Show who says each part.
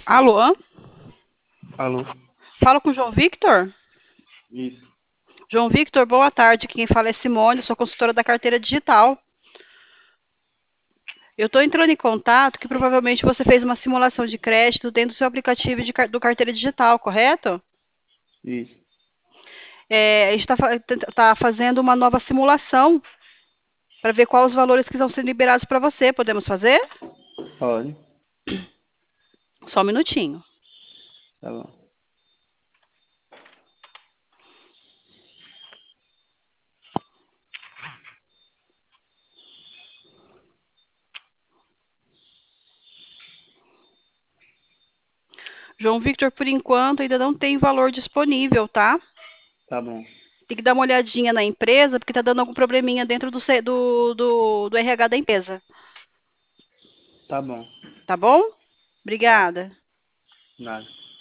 Speaker 1: Alô?
Speaker 2: Alô?
Speaker 1: Falo com o João Victor?
Speaker 2: Isso.
Speaker 1: João Victor, boa tarde. Quem fala é Simone, sou consultora da carteira digital. Eu estou entrando em contato que provavelmente você fez uma simulação de crédito dentro do seu aplicativo do carteira digital, correto?
Speaker 2: Isso.
Speaker 1: A gente está fazendo uma nova simulação para ver quais os valores que estão sendo liberados para você. Podemos fazer?
Speaker 2: Pode.
Speaker 1: Só um minutinho.
Speaker 2: Tá bom.
Speaker 1: João Victor, por enquanto, ainda não tem valor disponível, tá?
Speaker 2: Tá bom.
Speaker 1: Tem que dar uma olhadinha na empresa, porque está dando algum probleminha dentro do RH da empresa.
Speaker 2: Tá bom.
Speaker 1: Tá bom?
Speaker 2: Tá.
Speaker 1: Obrigada.
Speaker 2: Nada.